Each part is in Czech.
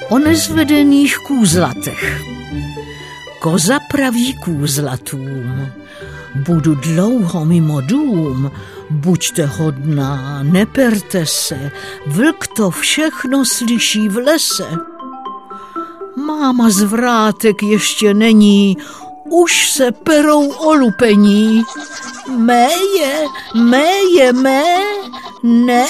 o nezvedených kůzlatech. Koza praví kůzlatům: budu dlouho mimo dům, buďte hodná, neperte se, vlk to všechno slyší v lese. Máma z vrátek ještě není, už se perou o lupení. Méje, mé, ne.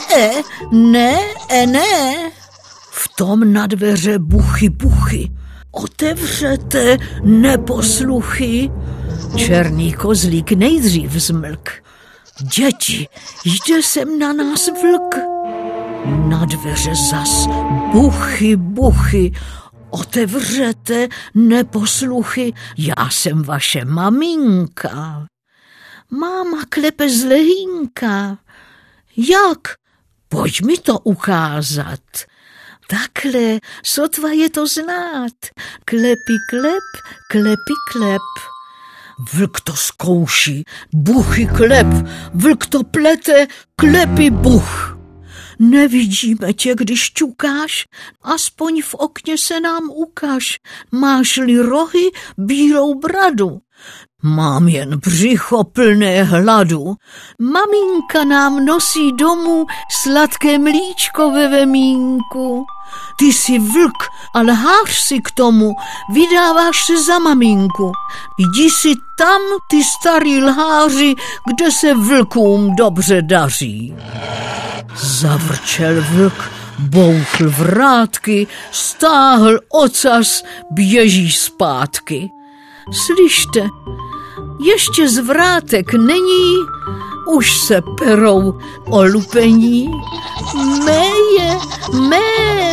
V tom na dveře buchy. Otevřete, neposluchy. Černý kozlík nejdřív zmlk. Děti, jde sem na nás vlk. Na dveře zas buchy. Otevřete, neposluchy, já jsem vaše maminka. Máma klepe zlehýnka. Jak? Pojď mi to ukázat. Takhle, sotva je to znát. Klepi klep. Vlk to zkouší, buchy klep, vlk to plete, klepi buch. Nevidíme tě, když ťukáš, aspoň v okně se nám ukaž. Máš-li rohy, bílou bradu? Mám jen břicho plné hladu. Maminka nám nosí domů sladké mlíčko ve vemínku. Ty jsi vlk a lhář si k tomu, vydáváš se za maminku. Jdi si tam, ty starý lháři, kde se vlkům dobře daří. Zavrčel vlk, bouchl vrátky, stáhl ocas, běží zpátky. Slyšte, ještě z vrátek není, už se perou o lupení. Méje,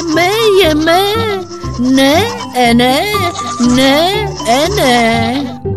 mé, ne.